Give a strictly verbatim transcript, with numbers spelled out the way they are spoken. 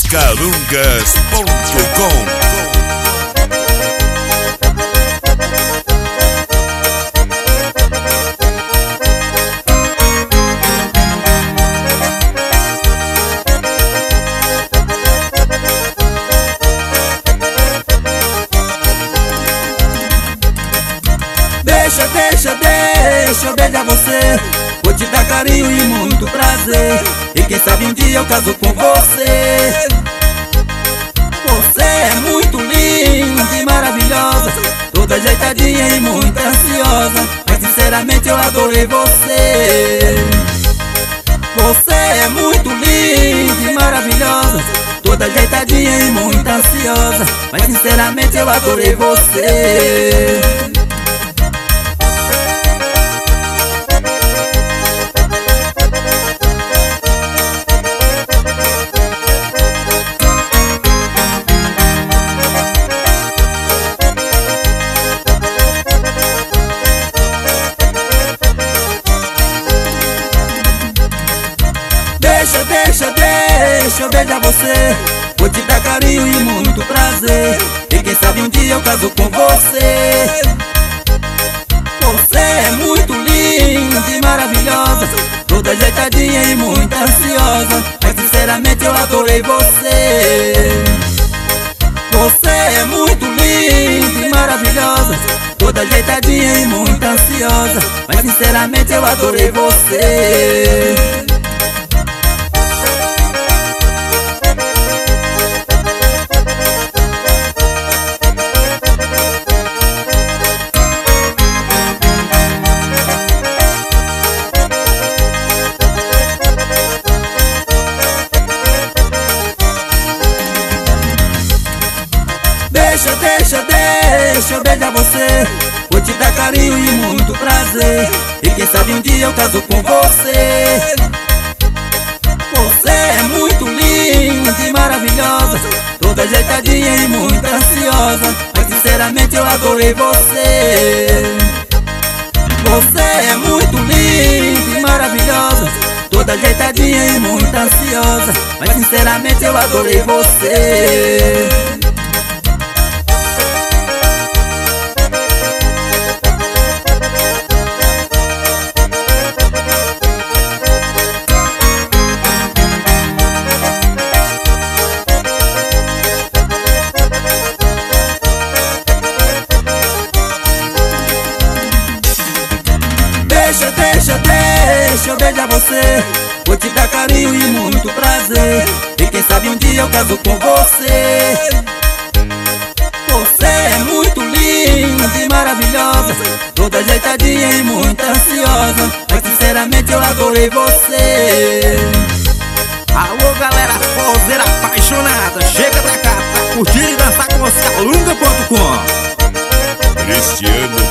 calungas ponto com. Deixa, deixa, deixa eu beijar você. Vou te dar carinho e muito prazer. E quem sabe um dia eu caso com você. Você é muito linda e maravilhosa, toda ajeitadinha e muito ansiosa. Mas sinceramente eu adorei você. Você é muito linda e maravilhosa, toda ajeitadinha e muito ansiosa. Mas sinceramente eu adorei você. Deixa, deixa, deixa eu beijar você. Vou te dar carinho e muito prazer. E quem sabe um dia eu caso com você. Você é muito linda e maravilhosa, toda ajeitadinha e muito ansiosa. Mas sinceramente eu adorei você. Você é muito linda e maravilhosa, toda ajeitadinha e muito ansiosa. Mas sinceramente eu adorei você. Deixa, deixa, deixa eu beijar você. Vou te dar carinho e muito prazer. E quem sabe um dia eu caso com você. Você é muito linda e maravilhosa, toda ajeitadinha e muito ansiosa. Mas sinceramente eu adorei você. Você é muito linda e maravilhosa, toda ajeitadinha e muito ansiosa. Mas sinceramente eu adorei você. Deixa, deixa, deixa eu beijar você. Vou te dar carinho e muito prazer. E quem sabe um dia eu caso com você. Você é muito linda e maravilhosa, toda ajeitadinha e muito ansiosa. Mas sinceramente eu adorei você. Alô galera forrozeira apaixonada, chega pra cá pra curtir e dançar com os calunga ponto com. Cristiano